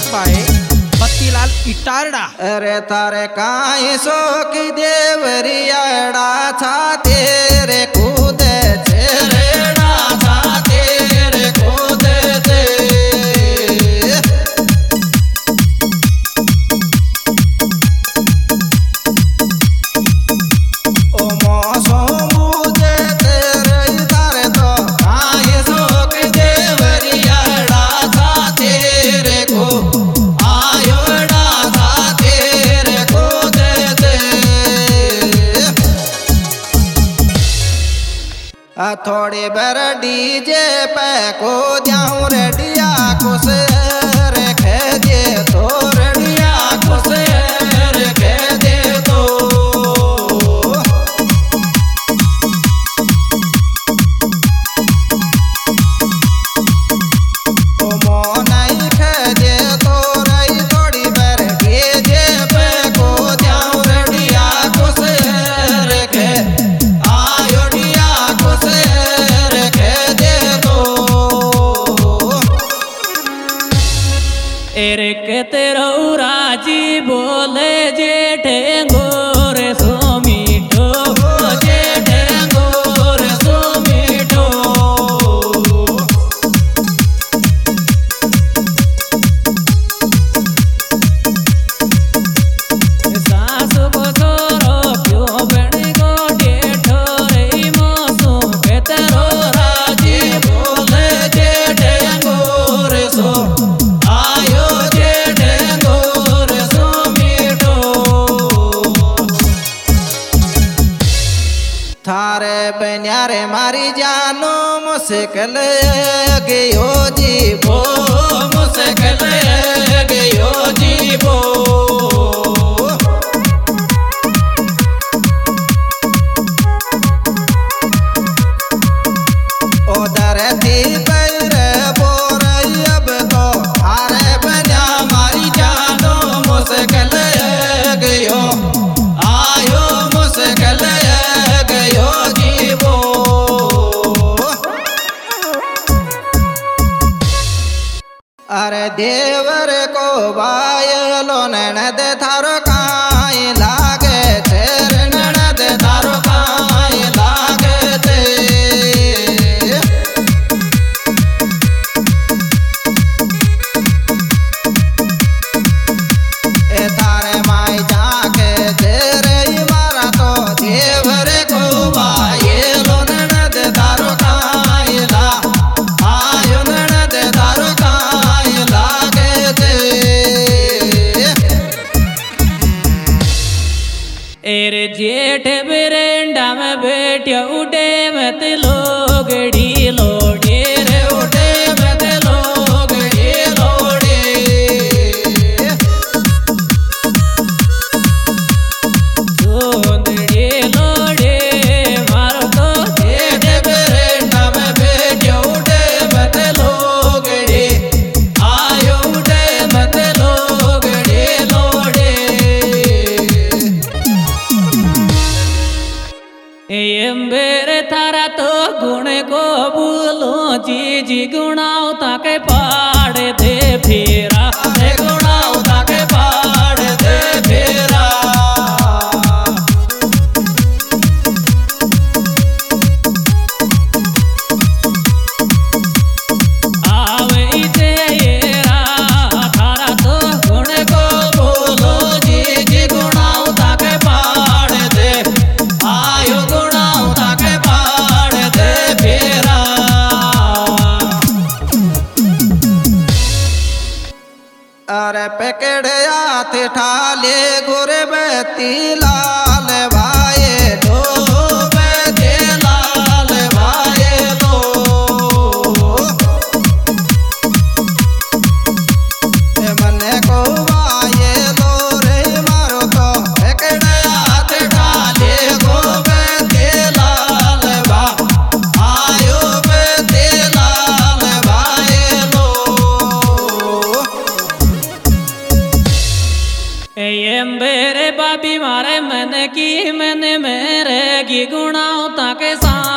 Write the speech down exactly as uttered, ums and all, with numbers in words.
Bye Battilal इटारडा। अरे तारे काई सो की देवरियाड़ा था तेरे कूद छेरेड़ा था तेरे कूद दे। ओ मौसम बूझे तेरे तारे तो काई सो की देवरियाड़ा था तेरे को थोड़ी बर डीजे पे को जाऊं रेडिया कुछ रखे दे तो रेडिया कुछ रखे दे तो। ओ मोनाई खेजे तो रही थोड़ी बर डीजे पे को जाऊं रेडिया कुछ रखे एरे के तेरो राजी बोले जेठे गोरे सो मीठो जेठे गोरे सो मीठो। सास को छोरो क्यों बड़ी को जेठो रे मोसो के तेरो राजी बोले जेठे गोरे सो थारे बन्यारे मारी जानो मुश्किल गयो जीवो मुश्किल गयो जीवो। ओ दरदी पैर बोर अब तो थारे बन्या मारी जानो मुश्किल गयो आयो मुश्किल अरे देवर को बायलो ननद थारो काई लागे तेरे ननद थारो काई लागे ते। ए थारे माई जाके तेरे मारा तो देवर को बायलो ननद थारो काई ला आयो ननद थारो एरे जेठ बेरेंडा में बैठा उठे मत लोगड़ी लोड़े रे उठे मत लोगड़ी लोड़े। जोंदड़ी लोड़े मारो तो जेठ बेरेंडा में बैठा उठे मत लोगड़ी आयो उठे मत लोगड़ी लोड़े। एम्बेरे थारा तो गुण को बोलो जी जी गुणाओ ताके पाड़ दे फेरा रे गुणाओ ताके पाड़ दे फेरा। आवे इसे येरा थारा तो गुण को बोलो जी जी गुणाओ ताके पाड़ दे आयो गुणाओ ताके पाड़ दे फेरा। अरे पकड़े हाथ ठाले गोरे बत्ती लाल भाई दो बत्ती लाल भाई दो। मन को भाई लो रे मारो तो पकड़े हाथ ठाले गो बत्ती लाल भा आयो बत्ती लाल भाई लो। एम्बेरे बाबी मारे मन की मन मेरे की गुणाओं ताके सा